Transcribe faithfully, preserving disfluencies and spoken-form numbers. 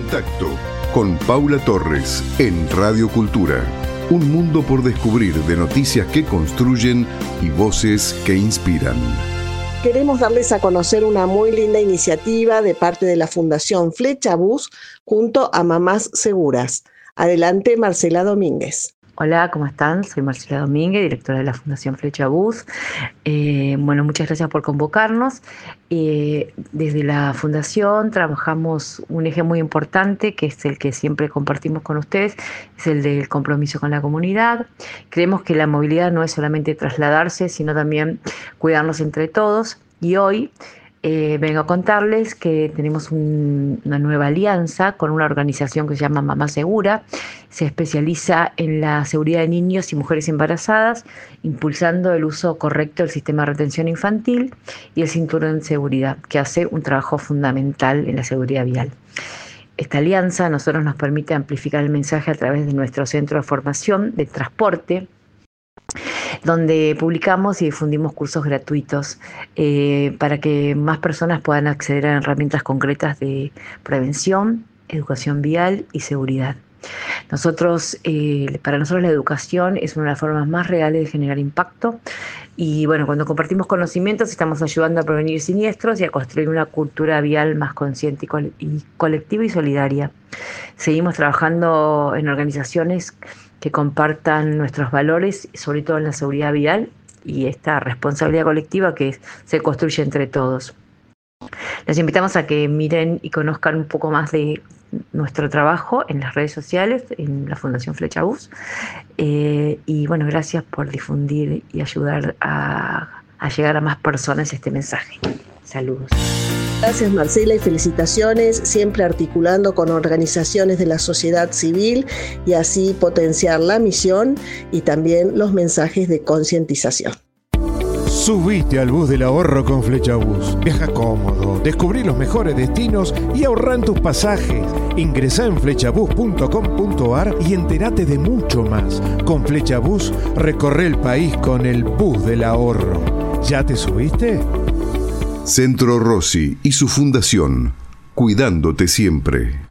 Contacto con Paula Torres en Radio Cultura. Un mundo por descubrir de noticias que construyen y voces que inspiran. Queremos darles a conocer una muy linda iniciativa de parte de la Fundación Flechabús junto a Mamás Seguras. Adelante, Marcela Domínguez. Hola, ¿cómo están? Soy Marcela Domínguez, directora de la Fundación Flechabús. Eh, bueno, muchas gracias por convocarnos. Eh, desde la Fundación trabajamos un eje muy importante, que es el que siempre compartimos con ustedes, es el del compromiso con la comunidad. Creemos que la movilidad no es solamente trasladarse, sino también cuidarnos entre todos. Y hoy Eh, vengo a contarles que tenemos un, una nueva alianza con una organización que se llama Mamá Segura. Se especializa en la seguridad de niños y mujeres embarazadas, impulsando el uso correcto del sistema de retención infantil y el cinturón de seguridad, que hace un trabajo fundamental en la seguridad vial. Esta alianza a nosotros nos permite amplificar el mensaje a través de nuestro centro de formación de transporte, donde publicamos y difundimos cursos gratuitos eh, para que más personas puedan acceder a herramientas concretas de prevención, educación vial y seguridad. Nosotros, eh, para nosotros la educación es una de las formas más reales de generar impacto y bueno, cuando compartimos conocimientos estamos ayudando a prevenir siniestros y a construir una cultura vial más consciente y, col- y colectiva y solidaria. Seguimos trabajando en organizaciones que compartan nuestros valores, sobre todo en la seguridad vial y esta responsabilidad colectiva que se construye entre todos. Les invitamos a que miren y conozcan un poco más de nuestro trabajo en las redes sociales, en la Fundación Flechabús. Eh, y bueno, gracias por difundir y ayudar a, a llegar a más personas este mensaje. Saludos. Gracias, Marcela, y felicitaciones, siempre articulando con organizaciones de la sociedad civil y así potenciar la misión y también los mensajes de concientización. Subite al bus del ahorro con Flechabús. Viaja cómodo, descubrí los mejores destinos y ahorrá en tus pasajes. Ingresá en flechabús punto com punto a r y entérate de mucho más. Con Flechabús recorre el país con el bus del ahorro. ¿Ya te subiste? Centro Rossi y su fundación, cuidándote siempre.